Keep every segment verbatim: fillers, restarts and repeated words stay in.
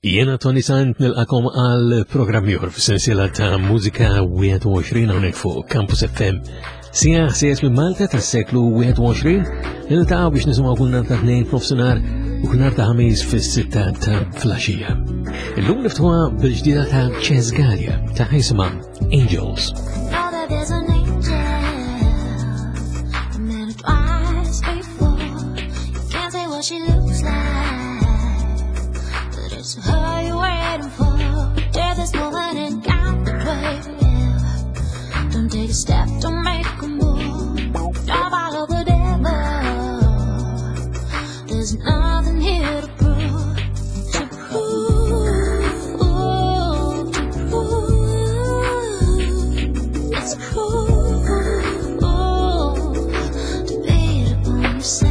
Jena Tony Sant nilqakom għal programm ieħor f'sensiela ta' mużika wieħed u għoxrin hawnhekk fuq Campus F M. Sija ħsies minn Malta tas-seklu wieħed u għoxrin niltaqgħu biex nisimgħu kull nhar ta' tnejn f'nofsinhar u kull nhar ta' ħamis fis-sitta ta' filgħaxija. Illum niftuha bil-ġdida ta' Chess Gallia ta' jisimha Angels. She looks like, but it's her you're waiting for. Yeah, there's no one in count the twelve. Don't take a step, don't make a move. Don't follow the devil. There's nothing here to prove. To prove, to prove. It's proof to beat upon yourself.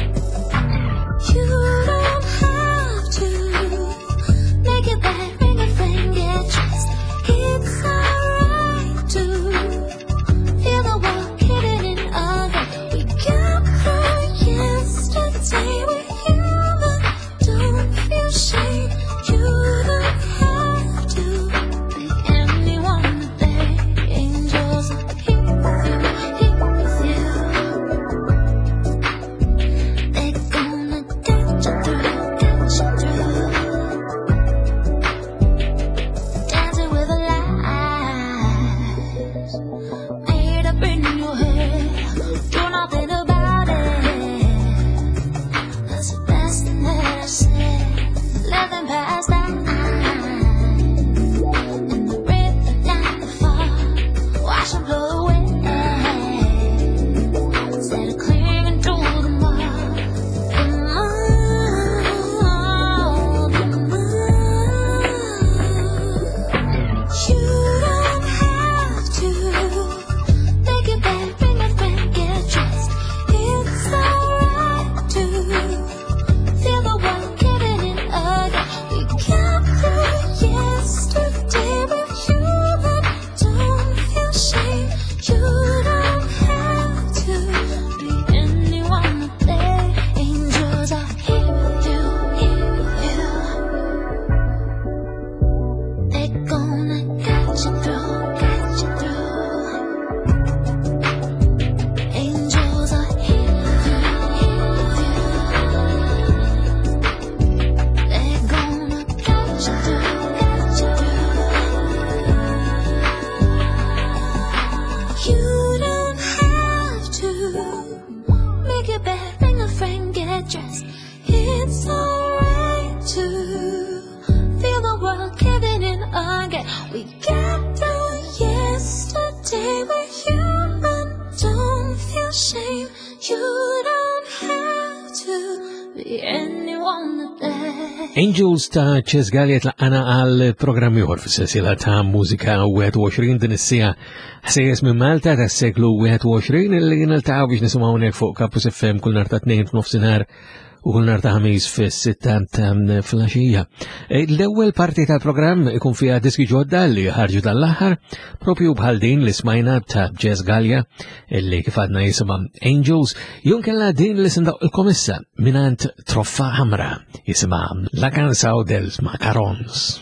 Angels ta' Chess Gallia tlaqana għal programm ieħor fis-sensiela ta' mużika wieħed u għoxrin din is-sija ħsejjes minn Malta tas-seklu wieħed u għoxrin illi niltaqgħu biex nisimgħu hawnhekk fuq Campus F M kull nhar ta' tnejn f'nofsinhar u kull nhar ta' ħamis fis-sitta ta' filgħaxija. L-ewwel parti tal-programm ikun fiha diski ġodda li ħarġu tal-aħħar propju bħal din li smajna ta' Chess Gallia illi kif għadna jisimha Angels, jew kellha din li sindaqilkom issa minant Troffa Ħamra jisimha La Canção dels Macarons.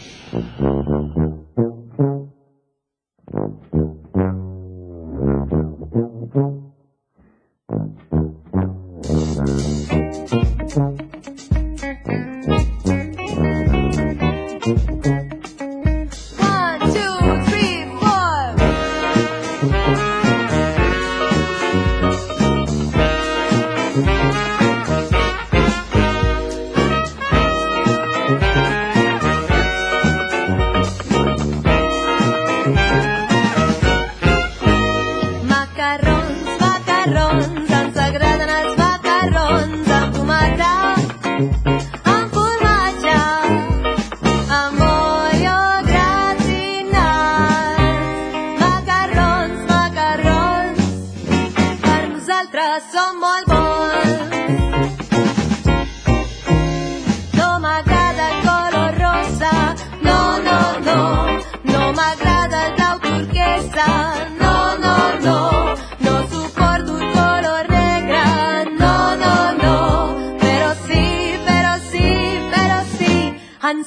Toma cada color.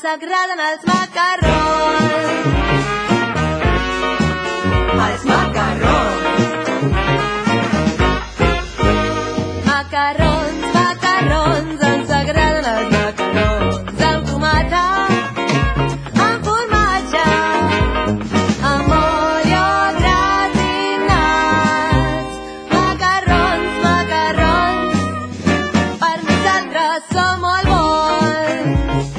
s'agraden els macarrons. Els macarrons. Macarrons, macarrons, ens agraden els macarrons. Amb tomata, amb formatge, amb olio gratinats. Macarrons, macarrons, per nosaltres són molt bons.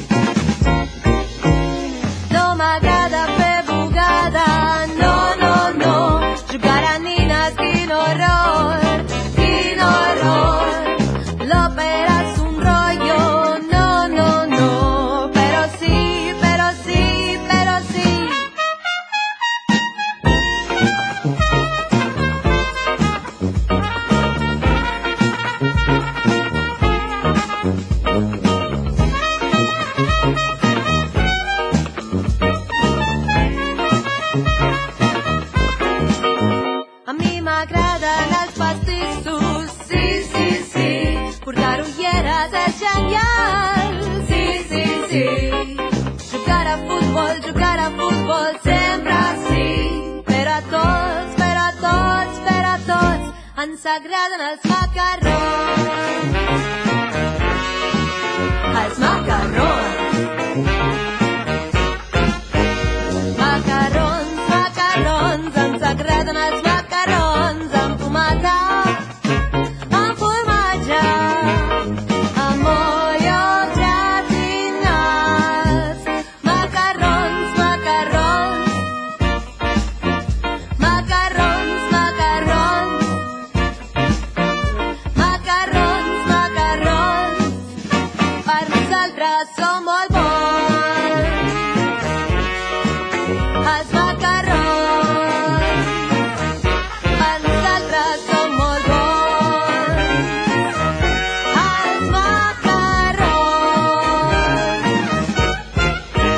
No m'agrada fer bugada, no, no, no. Jugar a nines, quin horror, quin horror. L'òpera és un rollo, no, no, no. Però sí, però sí, però sí. A mi m'agraden els pastissos, sí, sí, sí. Portar ulleres és genial, sí, sí, sí. Jugar a futbol, jugar a futbol, sempre sí. Però a tots, però a tots, però a tots, ens agraden els macarrons. Els macarrons. Macarrons, macarrons, ens agraden els macarrons. Amb tomata, amb formatge, amb olio gratinats. Macarrons, macarrons. Macarrons, macarrons. Macarrons, macarrons. Per nosaltres són molt bons. Els macarrons. Per nosaltres són molt bons. Els macarrons.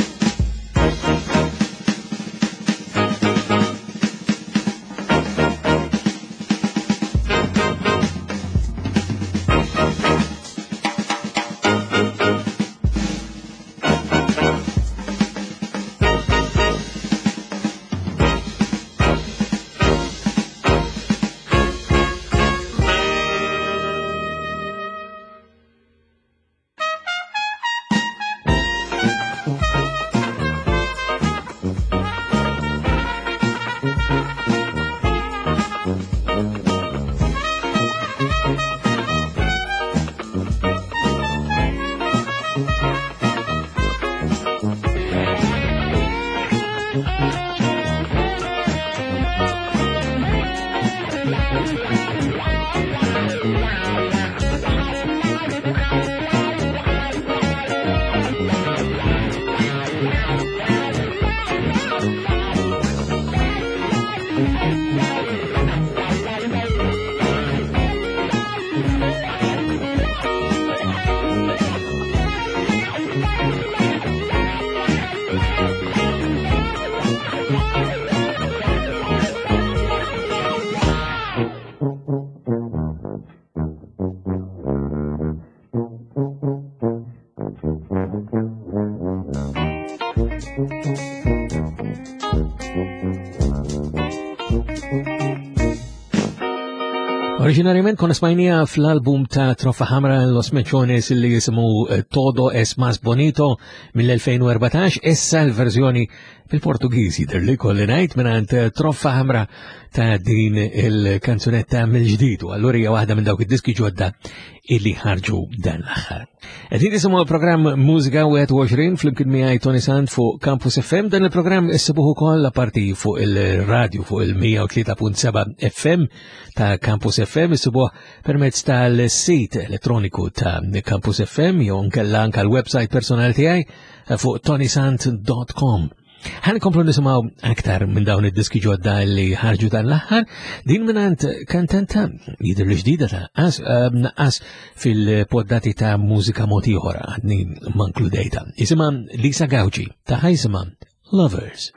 Oriġinarjament konna smajnija fl-album ta' Troffa Ħamra Los Mechones li jisimu eh, Todo es Más Bonito mill-2014, issa l-verżjoni bil-Portugiż jidher li kolli ngħid mingħand Troffa Ħamra ta' din il-kanzunetta mill-ġdid. Allura hija waħda minn dawk id-diski ġodda illi ħarġu dan l-aħħar. Qegħdin nisimgħu l-programm Mużika wieħed u għoxrin flimkien miegħi Tony Sant fuq Campus F M. Dan il-programm issibuh ukoll apparti fuq il-radju fuq il-mija u tlieta punt seba' F M ta' Campus F M, issibuh permezz tal-sit elettroniku ta' Campus F M jew nkella anke l-website personali tiegħi fuq tonysant dot com. Ħan komplu nisimaw aktar minn dawn id-diski ġodda li ħarġu dan l-aħħar, din minnant kantanta jidher li ġdida ta' as naqqas fil-poddati ta' mużika motiħora għadni mankludejta. Isimha Lisa Gauci ta' ħajsimha Lovers.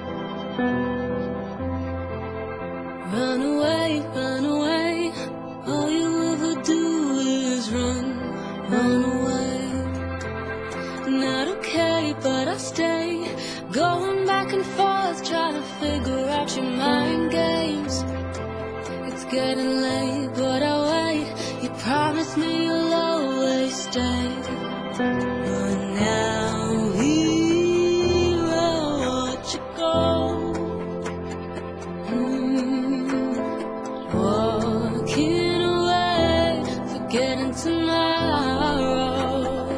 Run away, run away, in tomorrow.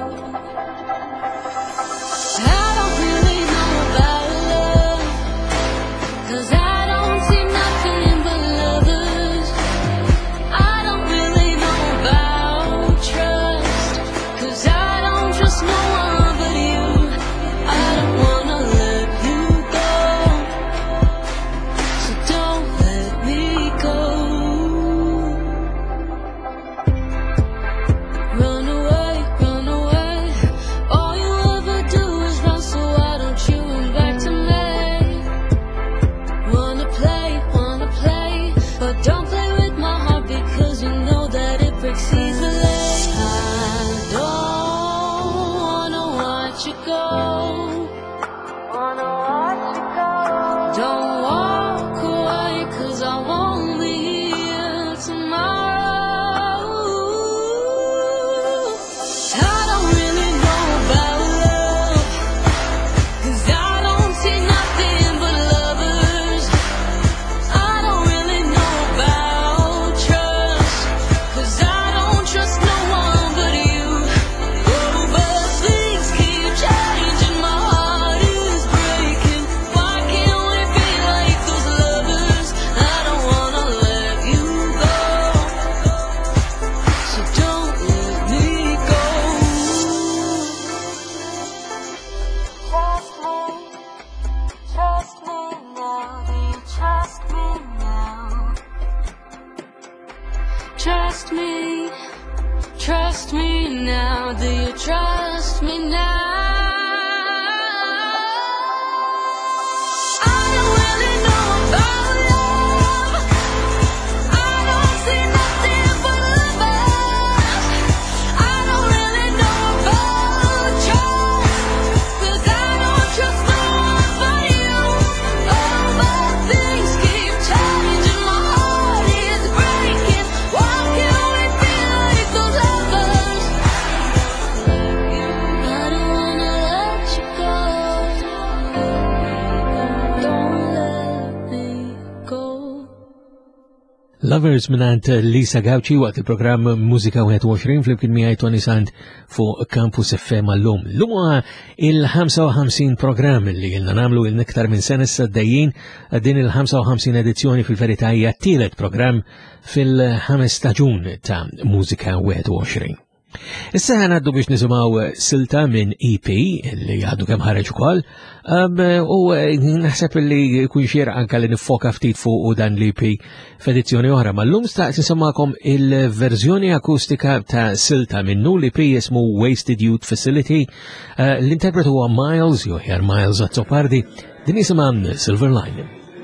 I don't really know about love, 'cause I don't see nothing but lovers. I don't really know about trust, 'cause I don't trust no one but you. I don't wanna let you go, so don't let me go. Run away, run away. All you ever do is run, so why don't you run back to me? Wanna play, wanna play, but don't play with my heart, because you know that it breaks easily. I don't wanna watch you go. Wanna watch you go. Don't walk away, 'cause I won't leave tomorrow. I don't really know about love, 'cause I don't see nothing but lovers. I don't really know about trust, 'cause I don't trust no one but you. Oh, but things keep changing, my heart is breaking. Why can't we be like those lovers? I don't wanna let you go, so don't let me go. Trust me, trust me now, do you trust me now? Trust me, trust me now, do you trust me now? I don't really know about love. I don't see nothing but lovers. I don't really know about trust, 'cause I don't trust no one but you. Oh, but things keep changing, my heart is breaking. Why can't we be like those lovers? I don't wanna let you go. Don't let me go. Lovers minant Lisa Gauci waqt il-programm Mużika eintużjoni fl-imkien miegħi Tony Sant fuq Campus F M għallum. L-lum huwa il-ħamsa u ħamsin programm li jilna namlu il-nektar minn sena s-saddejjin, din il-ħamsa u ħamsin edizzjoni fil-verità hija t-tielet programm fil-ħames staġun ta' Mużika eintużjoni. Issa ħanaddu biex nisimaw silta minn E P li għaddu kemm ħareġ ukoll, u naħseb li kun xieraq anke li nifoka ftit fuq u dan l-E P f'edizzjoni oħra, ma llum staqs nisimgħakom il-verżjoni akustika ta' silta minnu li P jismu Wasted Youth Facility, l-interpretu huwa Miles, jew ħjar Miles Azzopardi, din isimha Silver Lining.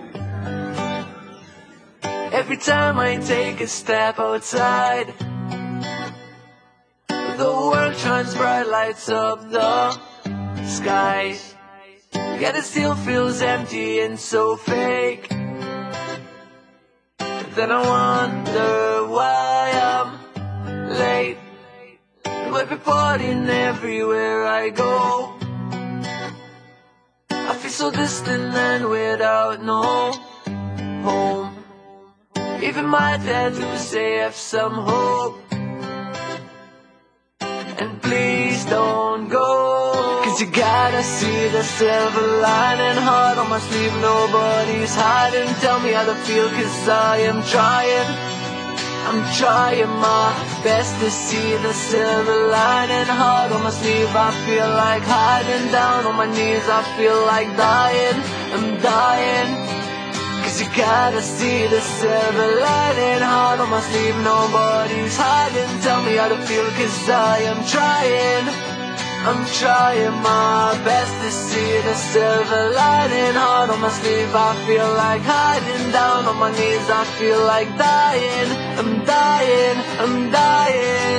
Every time I take a step outside, the world shines bright, lights up the sky. Yet it still feels empty and so fake. Then I wonder why I'm late. Might be partying everywhere I go. I feel so distant and without no home. Even my tattoos say I have some hope. And please don't go, 'cause you gotta see the silver lining. Heart on my sleeve, nobody's hiding. Tell me how to feel, 'cause I am trying. I'm trying my best to see the silver lining. Heart on my sleeve, I feel like hiding. Down on my knees, I feel like dying. I'm dying, 'cause you gotta see the silver lining. Heart on my sleeve, nobody's hiding. Tell me how to feel, 'cause I am trying. I'm trying my best to see the silver lining. Heart on my sleeve, I feel like hiding. Down on my knees, I feel like dying. I'm dying, I'm dying.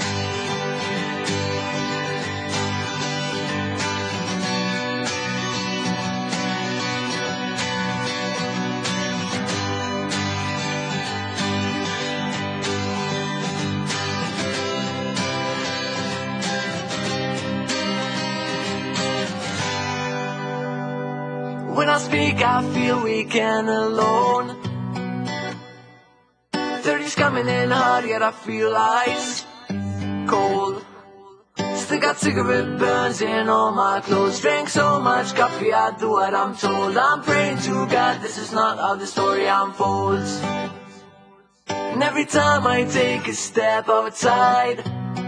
When I speak, I feel weak and alone. Thirty's coming in hard, yet I feel ice. cold. Still got cigarette burns in all my clothes. Drank so much coffee, I do what I'm told. I'm praying to God, this is not how the story unfolds. And every time I take a step outside,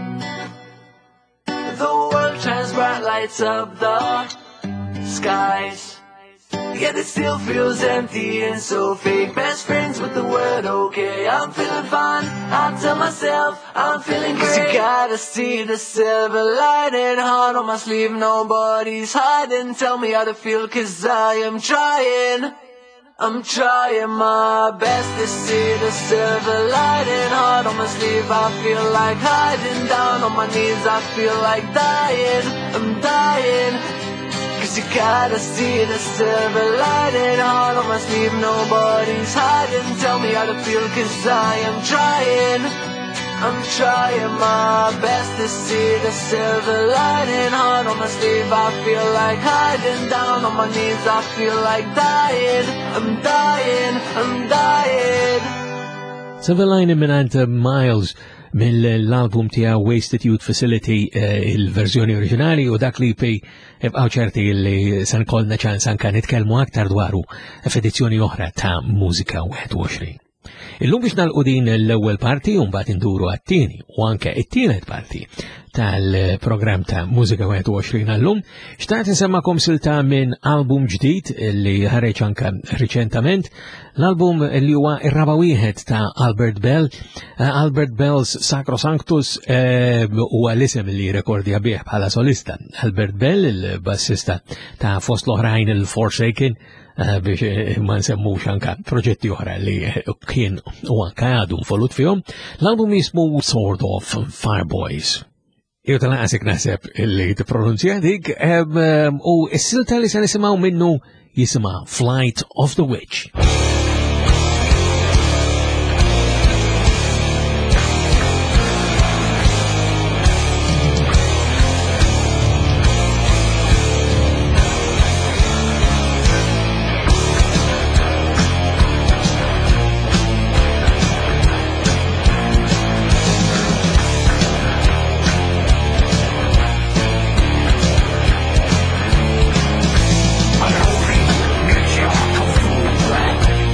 the world shines bright, lights up the skies. Yet it still feels empty and so fake. Best friends with the word okay. I'm feeling fine, I tell myself I'm feeling great. 'Cause you gotta see the silver lining. Heart on my sleeve, nobody's hiding. Tell me how to feel, 'cause I am trying. I'm trying my best to see the silver lining. Heart on my sleeve, I feel like hiding. Down on my knees, I feel like dying. I'm dying. 'Cause you gotta see the silver lining. Heart on my sleeve, nobody's hiding. Tell me how to feel, 'cause I am trying. I'm trying my best to see the silver lining. Heart on my sleeve, I feel like hiding. Down on my knees, I feel like dying. I'm dying, I'm dying. Silver Lining minant Miles mill-album tiegħu Wasted Youth Facility, uh, il-verżjoni oriġinali, u dak li pej ibqgħu ċerti li san kolna ċans anke nitkellmu aktar dwaru f'edizzjoni oħra ta' Mużika wieħed u għoxrin. Illum biex nagħlqu din l-ewwel parti u mbagħad induru għat-tieni u anke it-tielet parti tal-programm ta' Mużika wieħed u għoxrin għallum, xtaqt insemmakom silta minn album ġdid li ħareġ anke riċentament, l-album li huwa ir-raba' wieħed ta' Albert Bell, uh, Albert Bell's Sacrosanctus huwa uh, l-isem li rekordja bih bħala solista. Albert Bell, il-bassista ta' fost l-oħrajn il-Forsaken, Uh, biex uh, ma nsemmux anka proġetti oħra li uh, kien u anka għadu folut fihom. L-album jismu Sword of Fireboys. Jew tal-qasik naħseb li t-pronunzja dik, um, um, u s-silta li se nisimgħu minnu jisimha Flight of the Witch. Unholy, matriarch of food.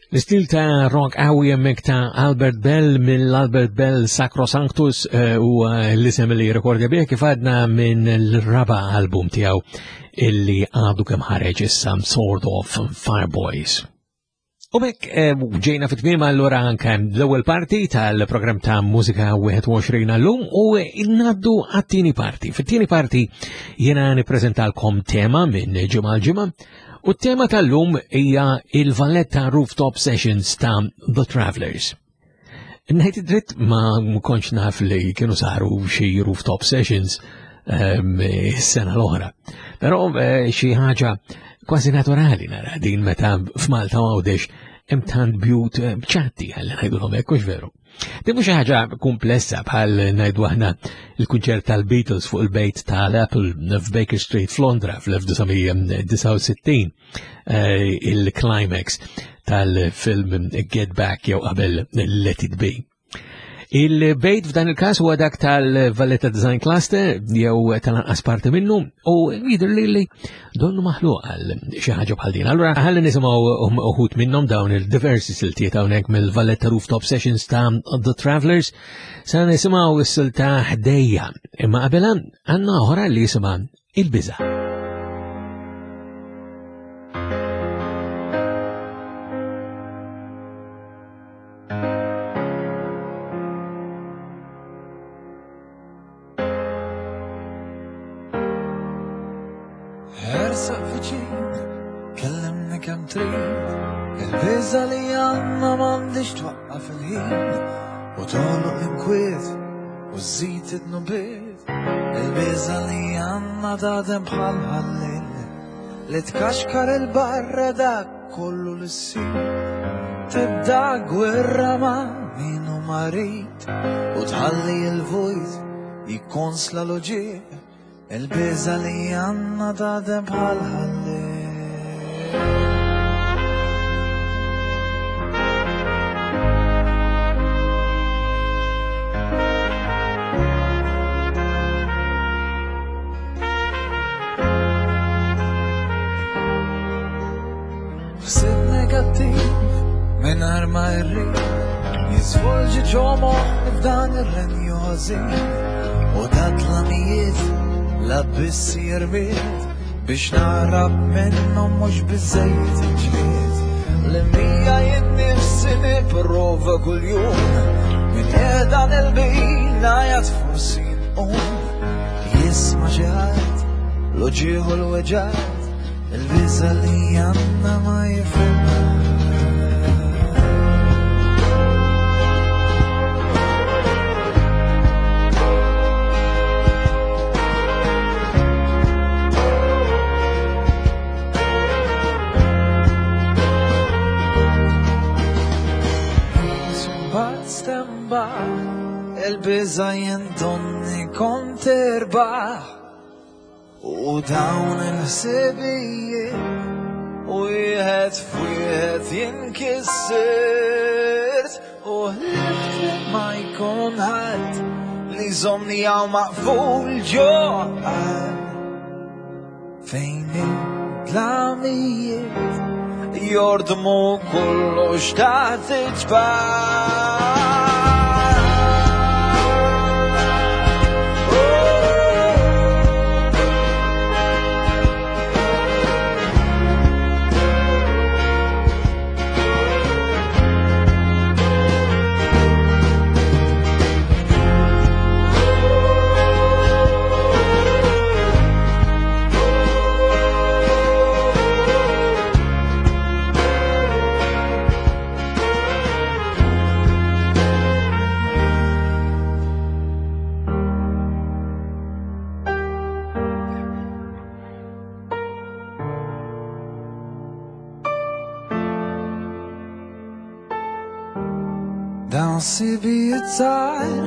L-istil ta' rock qawwi hemmhekk ta' Albert Bell mill-Albert Bell Sacrosanctus u l-isem li rekordja bih kif għadna minn l-raba album tiegħu illi għadu kemm ħareġ issa Sword of Fireboys. U bekk ġejna fit-tmiem allura anke l-ewwel parti tal-programm ta' Mużika wieħed u għoxrin għallum u ngħaddu għat-tieni parti. Fit-tieni parti jiena nippreżentalkom tema minn ġimgħa l-ġimgħa. U t-tema tal-lum hija il-Valletta Rooftop Sessions ta' The Travelers. Najt dritt ma konċ naf li kienu saru xi Rooftop Sessions s-sena l-oħra. Però xi ħaġa kważi naturali nara din meta f'Malta għawdex hemm tant bjut ċatti għal ngħidulhom hekk hux veru. Din mhux ħaġa komplessa bħal ngħidu aħna il-kunċert tal-Beatles fuq il-bejt tal-Apple f'Baker Street f'Londra fl-1969 il-climax tal-film Get Back jew qabel Let It Be. Il-bejt f'dan il-każ huwa dak tal-Valletta Design Cluster jew tal-anqas parti minnu u jidher li li donnu maħluq għal xi ħaġa bħal din. Allura ħalli nisimgħu uħud minnhom dawn il-diversi siltiet hawnhekk mill-Valletta Rooftop Sessions ta' The Travelers sa nisimgħu s-silta ħdejja imma qabel għandna oħra li jisimha il-biża'. Il-bizza li għanna mandiġ twaqqa fil-ħin u toħloq l-inkwiet u żżid it-nubiet. Il-bizza li għanna tadem bħal ħallil li tkaxkar il-barra dak kollu l-ssir. Tibda gwerra ma' minu marit u tħalli il-vojt jikkonsla l-oġieq. Il-bizza li għanna tadem bħal ħallil. F'sit negattiv minn arma irrid jisvolġi ġomo f'dan ir-renju ħażin u dat l-amijiet labbissi jirbiet biex naħrab minnhom mhux biżejjed iġried. L-mija jinnifsi nipprova kuljum minn qiegħdan il-bejn għajat forsi nqum jisma' xi ħadd l-oġieħu l-weġad. Il-bizza li għanna ma jifhimha. Sumbat stemba il-bizza jentonni kont irbaħ u dawn il-ħsibijiet u jħed f'wieħed jinkissirt u ħlift li ma jkun ħadd li żommni hawn maqful ġoqar fejn il-tlamijiet jordmu kollox taħt iġbar. Dawn sibijiet żgħar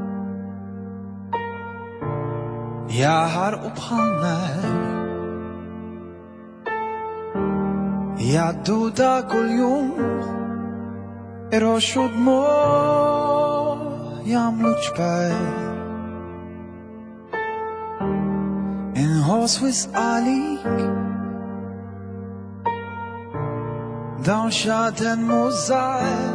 jaħarqu bħal nar jgħaddu da kuljum iroxxu dmuዕ jagħmlu ġbal inħoss wisq għalik dawn xaten mużar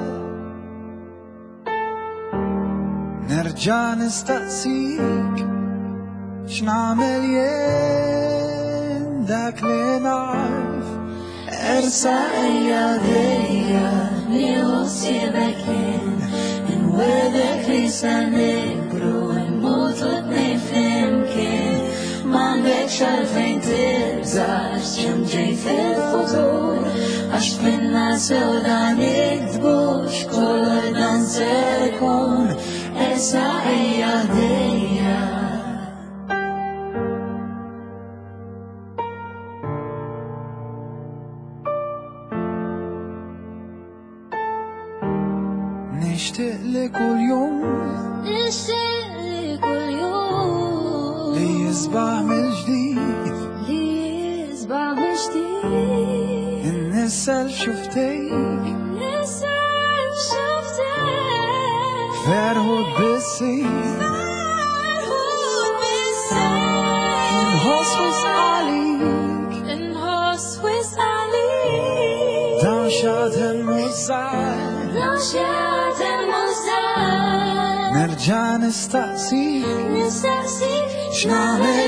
nerġa' nistaqsik x'nagħmel jien dak li naf ersa ejja dejja nieħu siebek jien inwedek li se nikbru nmutu tnejn flimkien m'għandekx għalfejn tibżax x'hemm ġej fil-futur għax minna sew dan nikdbu x'kollu dan se jkun ersa ejja dejja nixtieq li kull jum nixtieq li kull jum li jisbaħ mill-ġdid li jisbaħ mill-ġdid innissel xuftejk nisel xuftejk ferħud bis-sejf ferħud bis-sejf inħoss wisqalik inħoss wisqalik dawn xaten mużar dawn xaten mużar nerġa' nistaqsik nistaqsik x'nagħmel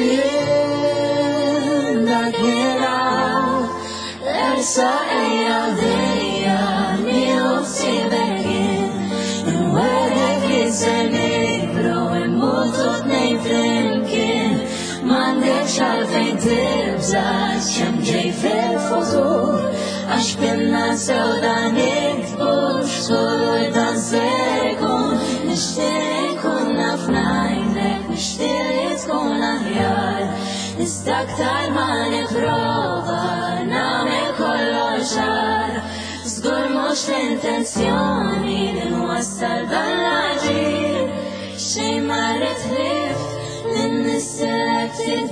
jien dak li naf ersa ejja dejja nieħu siebek jien inwedek li se nikbru nmutu tnejn flimkien m'għandekx għalfejn tibżax x'hemm ġej fil-futur għax binna sew dan nikdbu x'kollu dan se jkun nixtieq nkun naf ngħidlek nixtieq li tkun aħjar iżda aktar ma nipprova nagħmel kollox għar żgur mhux l-intenzjoni li nwassal dan l-aġir xejn ma rrid ħlief li nissilek ftit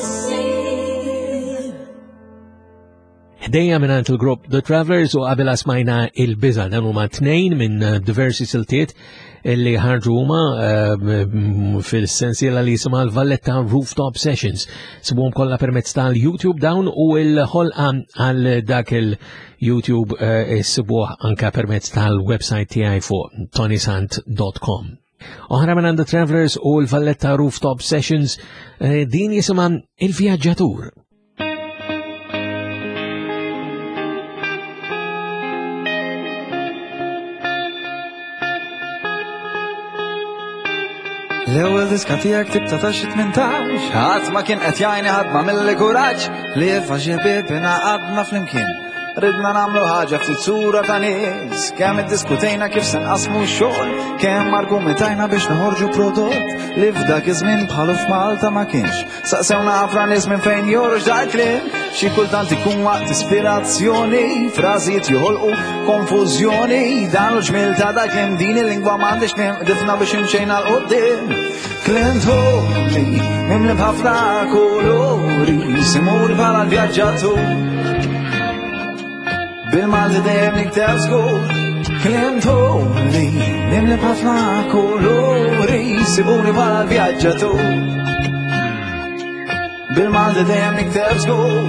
bissir Ħdejja minant il-grupp The Travelers u qabel smajna il-biża dan huma tnejn minn diversi siltiet li ħarġu huma fil-sensiela li jisimha l-Valletta Rooftop Sessions. Sibuhom kollha permezz tal-YouTube dawn u l-ħolqa għal dak il-YouTube issibuh anke permezz tal-website tiegħi fuq tonysant dot com. Oħra minn The Travelers u l-Valletta Rooftop Sessions din jisimha Il-Vjaġġatur. L-ewwel diska tiegħek tibta ta' xi tmintax ħadd ma kien qed jgħinni ħadd m'għamilli kuraġġ li faġibiet ingħaqadna flimkien. Ridna nagħmlu ħaġa ftit sura ta' nies, kemm iddiskutejna kif se nqasmu x-xogħol, kemm argumentajna biex noħorġu prodott li f'dak iż-żmien bħalu f'Malta ma kienx. Saqsewna ħafna nies minn fejn jorġ dal-kliem, xi kultant ikun waqt ispirazzjoni, frażijiet joħolqu konfużjoni, dan l-ġmiel ta' dak kliem din il-lingwa m'għandix kliem difna biex imxejna l-qudiem. Kliem tħolli mimli b'ħafna kolori, simur bħala l-vjaġġatur. Bil-Malti dejjem nikteb żgur, kliem tħolli mimli b'ħafna kolori, sibuni bħala l-vjaġġatur. Bil-Malti dejjem nikteb żgur.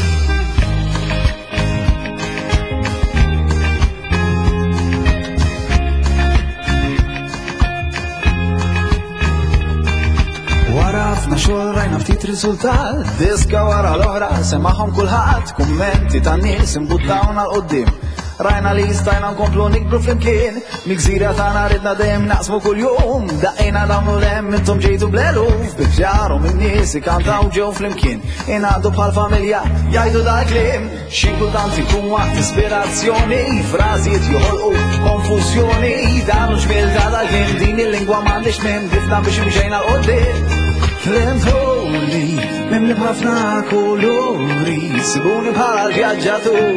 Wara ħafna xogħol rajna ftit riżultat, diska wara l-oħra semagħhom kulħadd, kummenti tan-nies imbuttawna l-qudiem. Rajna li stajna nkomplu nikbru flimkien, migżira tagħna ridna dejjem naqsmu kuljum, daqqiena dawn l-hemm intom ġejtu bl-eluf, biġġarhom in-nies ikantaw ġew flimkien, ingħaqdu bħal familja jgħidu dal-kliem, xi kultant ikun waqt ispirazzjoni, frażijiet joħolqu konfużjoni, dan l-ġmiel ta' dal-kliem din il-lingwa m'għandix minn tifna biex imxejna l-qudiem. Kliem tħolli mimli b'ħafna kolori, sibuni bħala l-vjaġġatur.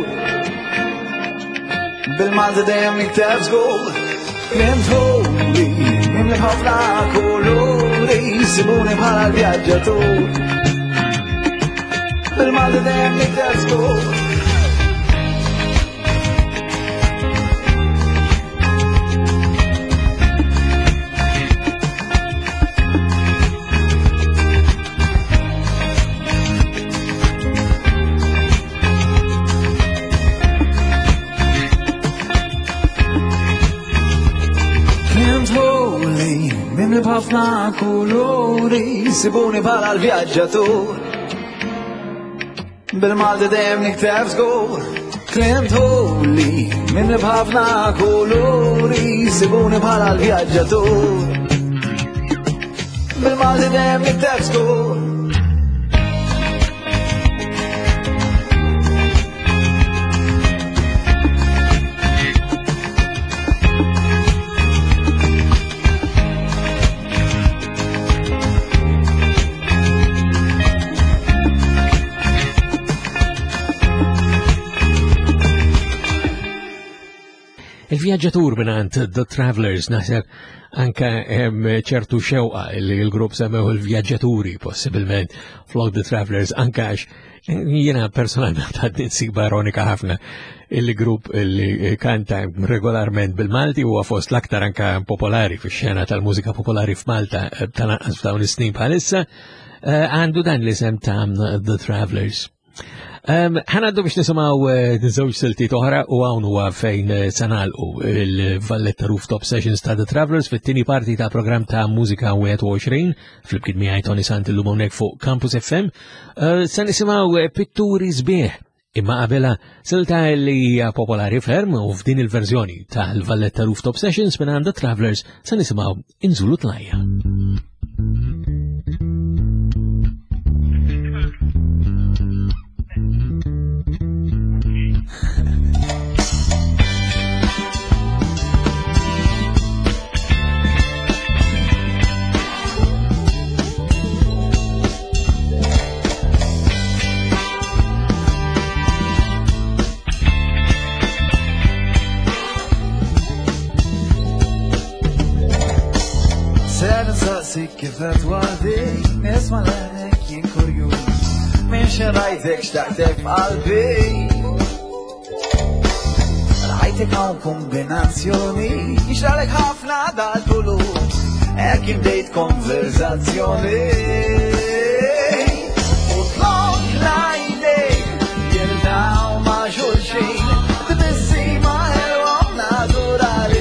Bil-Malti dejjem nikteb żgur, kliem tħolli mimli b'ħafna kolori, sibuni bħala l-vjaġġatur. Bil-Malti dejjem nikteb żgur. mimli b'ħafna kuluri, sibuni bħala l-vjaġġatur. Bil-Malti dejjem nikteb żgur, klimt huli, mimli b'ħafna kuluri, sibuni bħala l-vjaġġatur. Bil-Malti dejjem nikteb żgur. Il-vjaġġatur minant The Travelers naħseb anka hemm ċertu xewqa li l-grupp semmew il-vjaġġaturi possibilment flok The Travelers anka għax jiena personalment għad insiba ironika ħafna il-grupp li kanta regolarment bil-Malti huwa fost l-aktar anka popolari fix-xena tal-mużika popolari f'Malta tal-anqas f'dawn is-snin bħalissa għandu dan l-isem ta' The Travelers. ħanaddu biex nisimaw żewġ siltiet oħra u hawn huwa fejn sanalqu il-Valletta Rooftop Sessions ta' The Travelers fit-tieni parti ta' programm ta' mużika wieħed u għoxrin fl-imkien miegħi Tony Sant illum hawnhekk fuq Campus F M. Se nisimgħu Pitturi Sbieħ imma qabelha silta li hija popolari ferm u f'din il-verżjoni tal-Valletta Rooftop Sessions minn The Travelers se nisimgħu Inżulu Tlajja. Kifet għaddik, nisma l-għanek jien kurjus, minn xerajtek xtaqtek f'qalbi. Rajtek għaw kombinazzjoni, jixralek ħafna dal-tulus, ek imdejt konverzazzjoni. U tlok lajnek, jirdaw ma xulxin, t-bissima helwa naturali.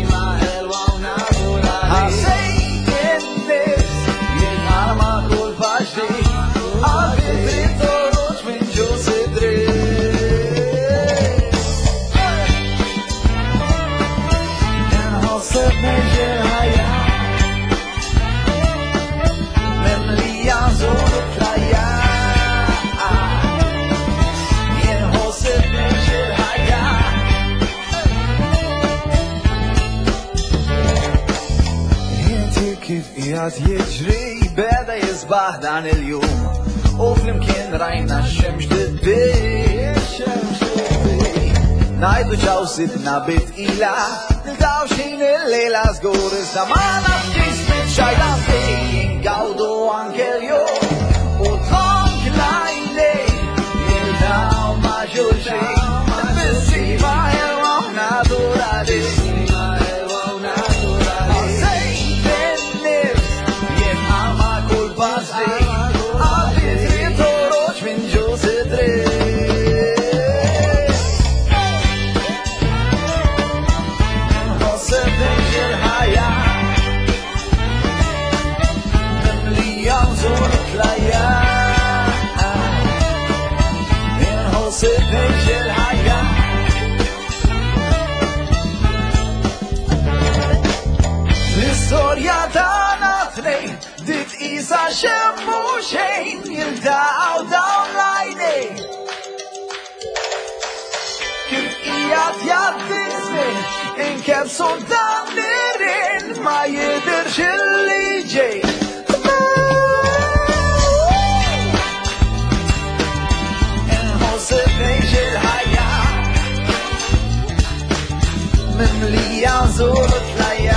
Jgħat jiġri beda jizbaħ dan il-jum u flimkien rajna x-xemx d-di najdu ċaw sidna bit-ila niltaw xin il-lejla zgur iżda ma nafġis xajda fejn għawdu anke l-jum u tonk lajli jildaw ma ġulxin bissi ma jelwaw naturali. L-istorja tagħna tnejn dit isa xemmu xejn jildaw dawn l-għajnejn. Kif qiegħed jgħaddi żmien inkebsu dan nirien ma jidhirx illi ġej. Inħossib ngħix il-ħajja mimlija żur tlajja.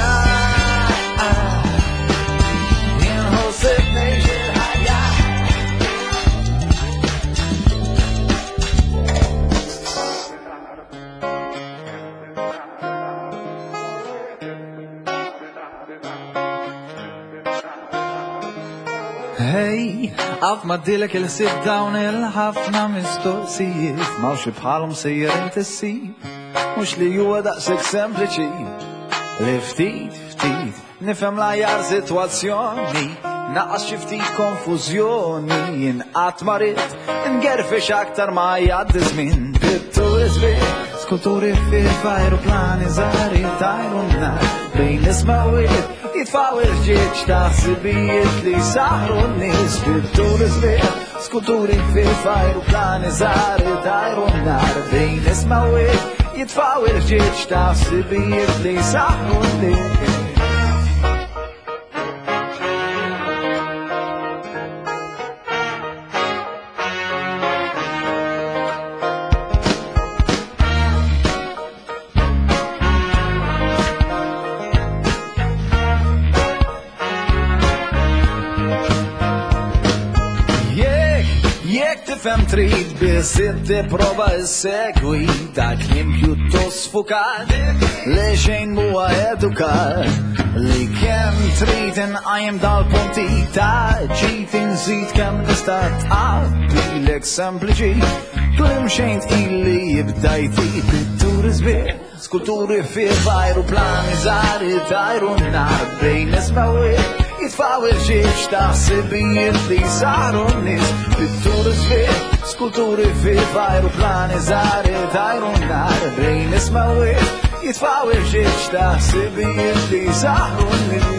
Hey, għaf maddilek il-sib dawn il-ħafna mistoqsijiet mawx bħalhom sejjer intessib mux li huwa daqsek sempliċi li ftit ftit, nifhem l-ajar situazzjoni, naqas xi ftit konfużjoni, jinqat marit, ngerfex aktar ma jgħaddi żmien, pitturi żbieħ, skulturi fil-f'ajruplani żgħar jtajru n-nar, bejn l-ismawiet, jitfaw il-ġieġ ta' sibijiet li saħru n-nies, pitturi żbieħ, skulturi fil-f'ajruplani żgħar jtajru n-nar, bejn l-ismawiet, jitfaw il-ġieġ ta' sibijiet li saħru n-nies. Fem trid biss tipprova issegwi dak klim pjuttost fukat li xejn huwa edukat li kemm trid inqajjem dal-punti ta' ġid inżid kemm nista' tqabbilek sempliċi klim xejn tqili jibda jtib pitturi żbieħ skulturi fil-ajruplani żgħar jtajru n-nar bejn ismawiet jitfaw il-ġieġ ta' sibijiet li saru n-nies pitturi żbieħ skulturi fil-ajruplani żgħar jtajru n-nar bejn ismawiet jitfaw il-ġieġ ta' sibijiet li saru n-nies.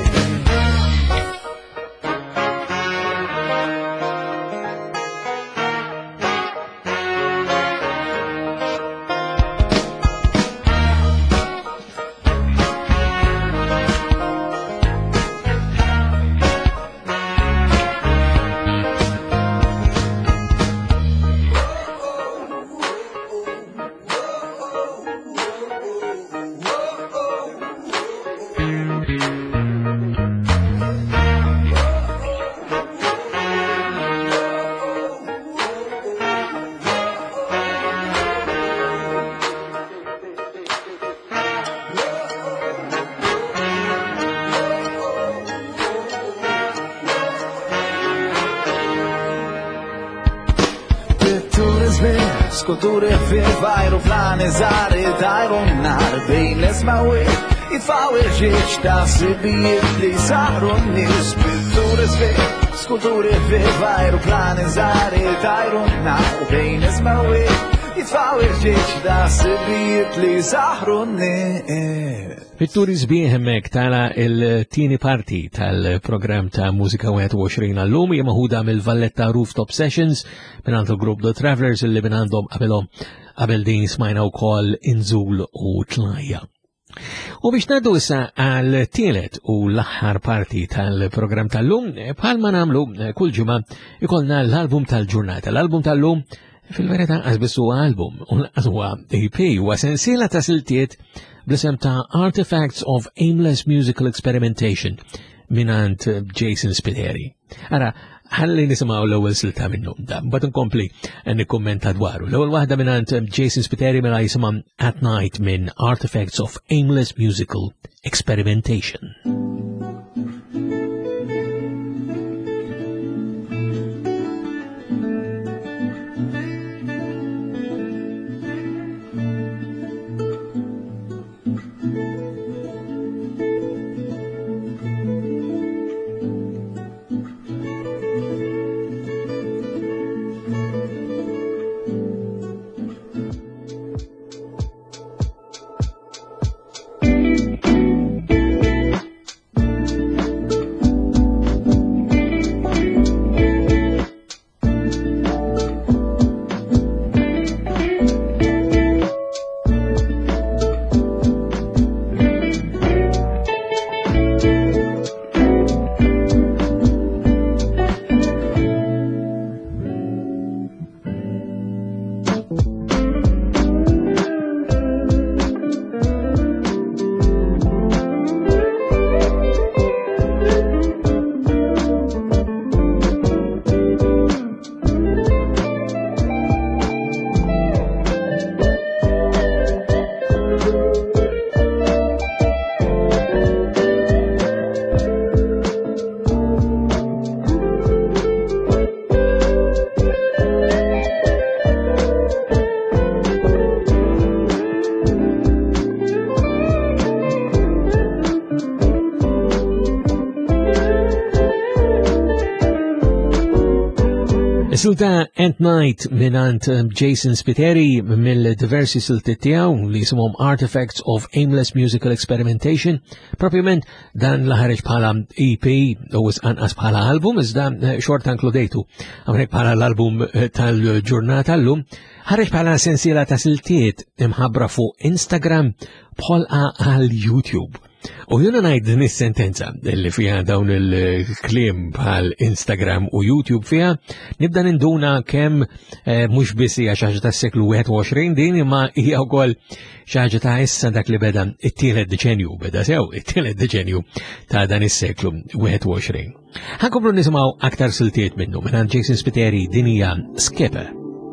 Skulturi fil-ajruplani żgħar jtajru n-nar bejn l-ismawiet jitfaw il-ġieġ ta' sibijiet li saħru n-nies pitturi żbieħ skulturi fil-ajruplani żgħar jtajru n-nar bejn l-ismawiet jitfaw il-ġieġ ta' sibijiet li saħru n-nies. Pitturi żbieħ hemmhekk tala il-tieni parti tal-programm ta' Mużika wieħed u għoxrin għallum hija maħuda mill-Valletta Rooftop Sessions mingħand il-grupp The Travelers illi minn għandhom qabelhom qabel din smajna wkoll Inżul u Tlajja. U biex ngħaddu issa għal-tielet u l-aħħar parti tal-programm tal-lum, bħalma nagħmlu kull ġimgħa ikollna l-album tal-ġurnata. L-album tal-lum fil-verità qasbis huwa album u huwa E P huwa sensiela ta' siltiet bl-isem ta' Artifacts of Aimless Musical Experimentation minant Jason Spiteri. Ara, ħalli nisimaw l-ewwel silta minnhom da, mbagħad inkompli nikkummenta dwaru. L-ewwel waħda minant Jason Spiteri mela jisimha At Night minn Artifacts of Aimless Musical Experimentation. Silta At Night minant Jason Spiteri mill-diversi silti tiegħu li jisimhom Artifacts of Aimless Musical Experimentation, propjament dan l-ħareġ bħala E P u anqas bħala album, iżda xorta inkludejtu hawnhekk bħala l-album tal-ġurnata llum, ħareġ bħala sensiela ta' siltiet imħabbra fuq Instagram bħolqa għal YouTube. U juna ngħid din is-sentenza li fiha dawn il-kliem bħal Instagram u YouTube fiha, nibda ninduna kemm eh, mhux biss hija xi ħaġa tas-seklu wieħed u għoxrin din, imma hija wkoll xi ħaġa ta' issa dak li beda it-tielet deċenju, beda sew it-tielet deċenju ta' dan is-seklu wieħed u għoxrin. Ħankomplu nisimgħu aktar siltiet minnu minn Jason Spiteri, din hija Skipper.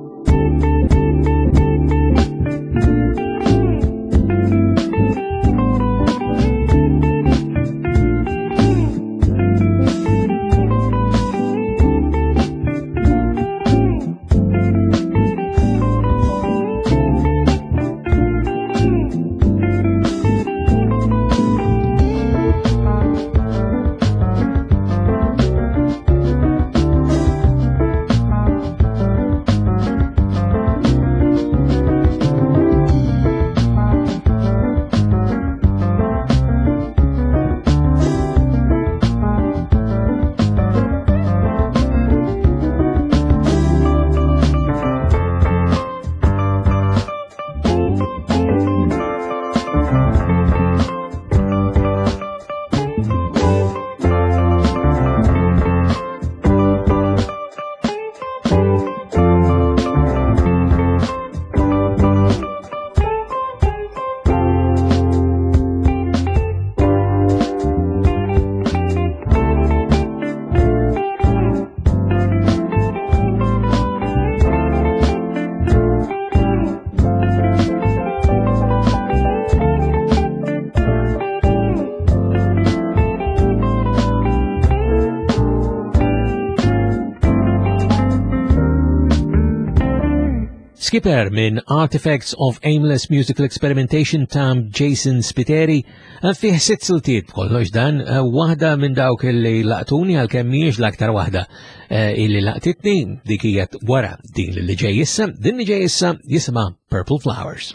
Skipper minn Artifacts of Aimless Musical Experimentation ta' Jason Spiteri, fih sitt siltiet kollox dan, waħda minn dawk li laqtuni għal kemm mhijiex l-aktar waħda illi laqtitni, dik hija wara din li ġej issa, din li ġej issa jisimha Purple Flowers.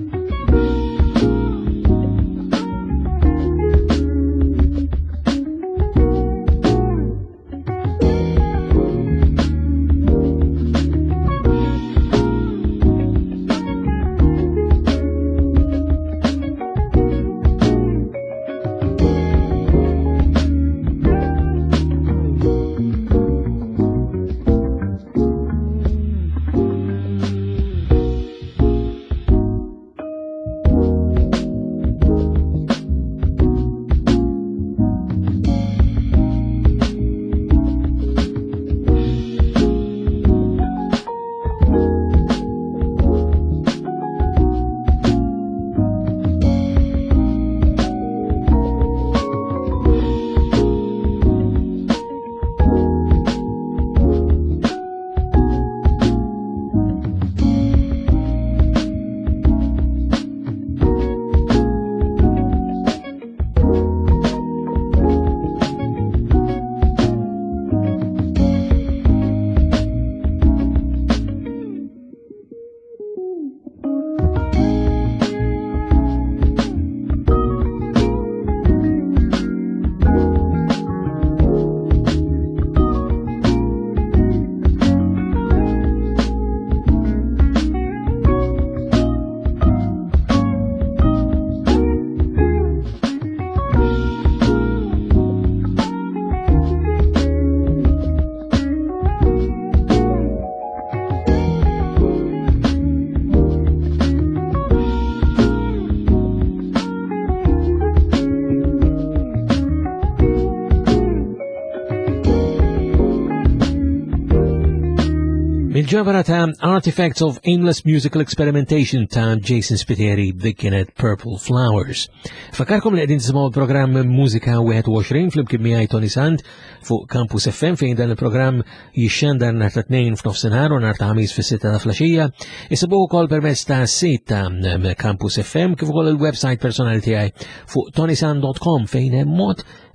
Il-ġabra ta' Artifacts of Aimless Musical Experimentation ta' Jason Spiteri dik kienet Purple Flowers. Fakarkom li qegħdin tisimgħu l-programm Mużika wieħed u għoxrin fl-imkien miegħi Tony Sand fuq Campus F M, fejn dan il-programm jixxandar nhar ta' tnejn f'nofsinhar u nhar ta' ħamis fis-sitta ta' flaxija. Isibuh ukoll permezz ta' sit ta' Campus F M kif ukoll il-website personali tiegħi fuq tonysand dot com fejn hemm mod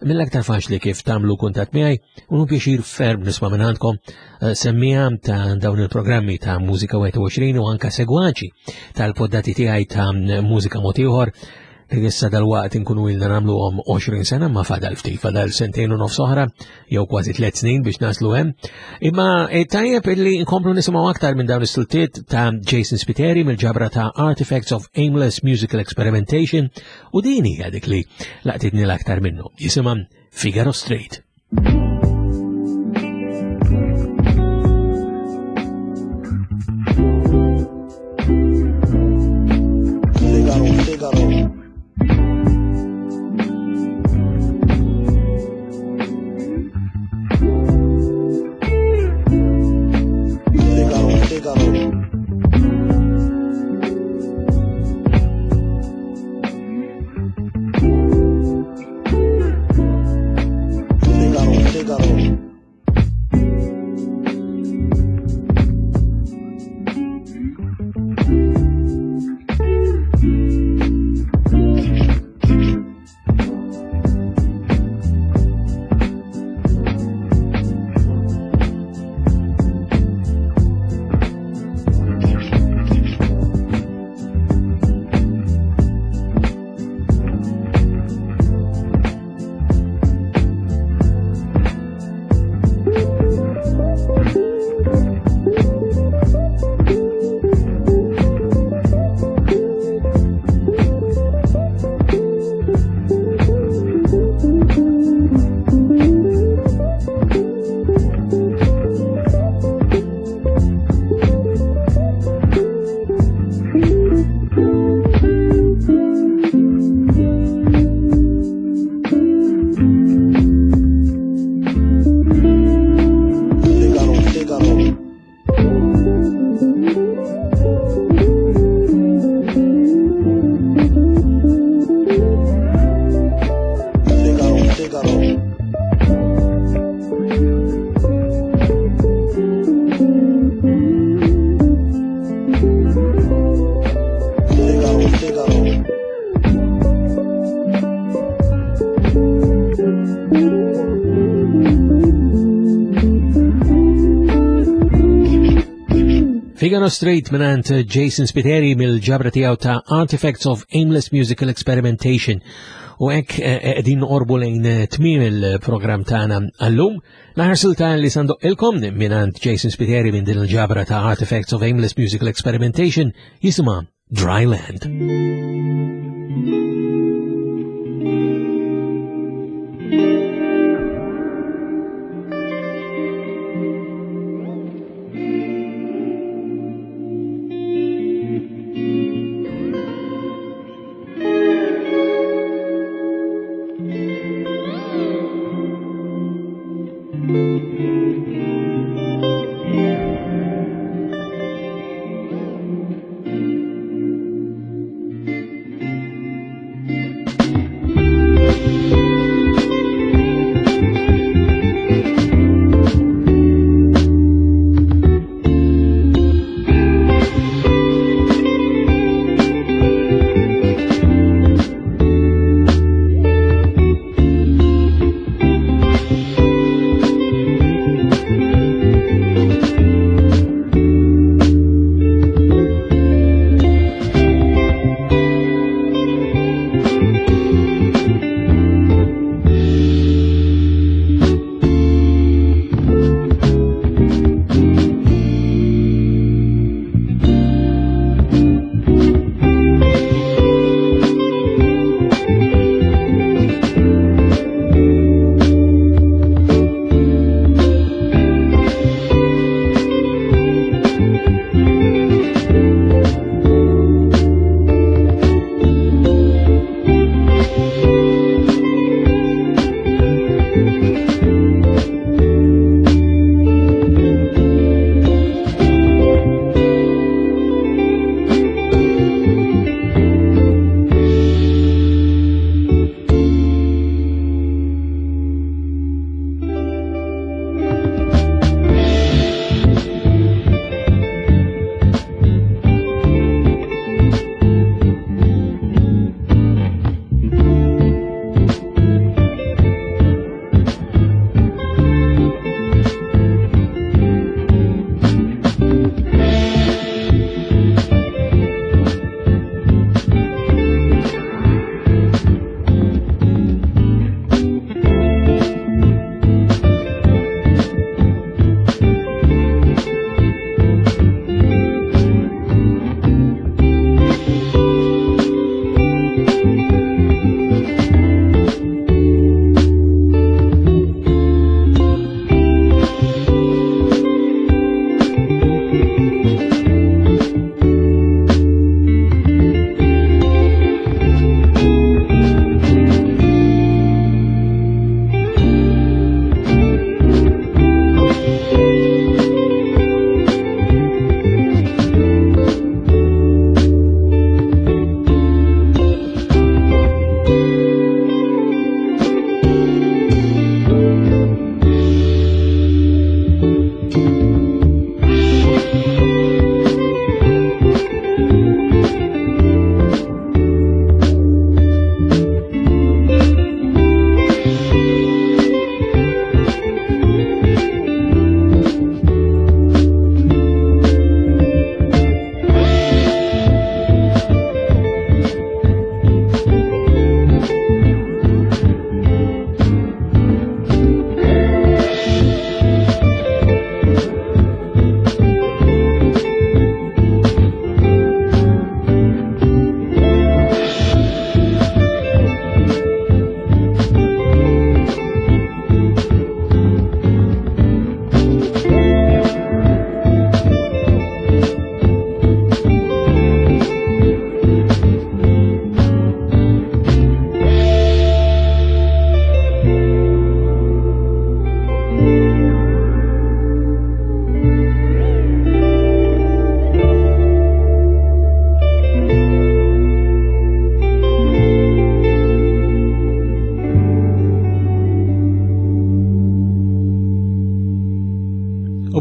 mill-aktar faċli kif tagħmlu kuntatt miegħi u pjaċir ferm nisma' minn għandkom semmija ta' dawn il-programmi ta' Mużika wieħed u għoxrin u anke segwaċi tal-poddati tiegħi ta' Mużika Mod ieħor li issa dal-waqt inkunu ilna nagħmluhom għoxrin sena ma fadal ftit fadal sentejn u nofs oħra jew kważi tliet snin biex naslu hemm. Imma tajjeb illi nkomplu nisimgħu aktar minn dawn is-sultiet ta' Jason Spiteri mill-ġabra ta' Artifacts of Aimless Musical Experimentation u din hija dik li laqtitni l-aktar minnu. Jisimha Figaro Straight. Figaro Straight minant Jason Spiteri mill-ġabra tiegħu ta' Artifacts of Aimless Musical Experimentation. U hekk qegħdin noqorbu lejn tmiem il-programm tagħna għallum. L-aħħar silta li sandoq ilkom minant Jason Spiteri minn din il-ġabra ta' Artifacts of Aimless Musical Experimentation jisimha Dry Land.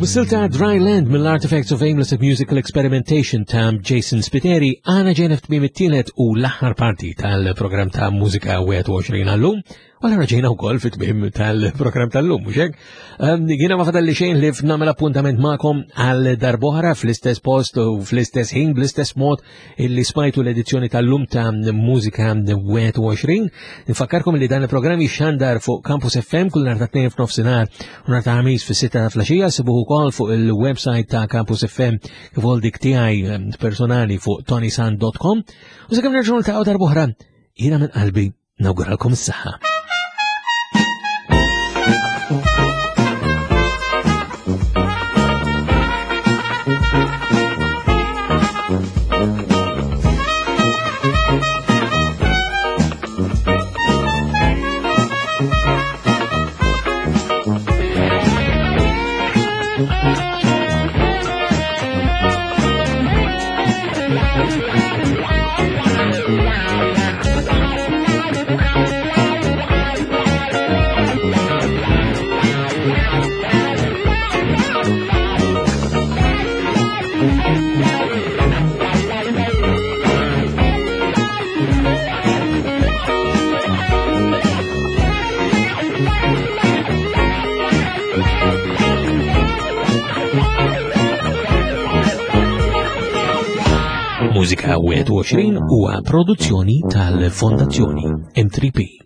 Bis-silta Dry Land mill-Artifacts of Aimless Musical Experimentation ta' Jason Spiteri għana ġenef tmim it-tielet u l-aħħar parti tal-program ta' Mużika einundzwanzig għallum, għala raġejna u koll fit-tmim tal-program tal-lum, muxek? Għina ma fadalli xejn li f'namel appuntament ma'kom għal darbohra fl-istess post u fl-istess ħin, bl-istess mod illi smajtu l-edizzjoni tal-lum ta' Mużika einundzwanzig. Nfakkarkom li dan il-program jixxandar fuq Campus F M kull nar ta' tnejn f'nofsinhar u nar ta' ħamis fis-sitta ta' flaxija, sibuħu kol fuq il-website ta' Campus F M kif ukoll dik tiegħi personali fuq tonysan dot com. U sakemm nerġgħu niltaqgħu darbohra, jiena minn qalbi nawguralkom is-saħħa. Mużika einundzwanzig huwa produzzjoni tal-Fondazzjoni M three P.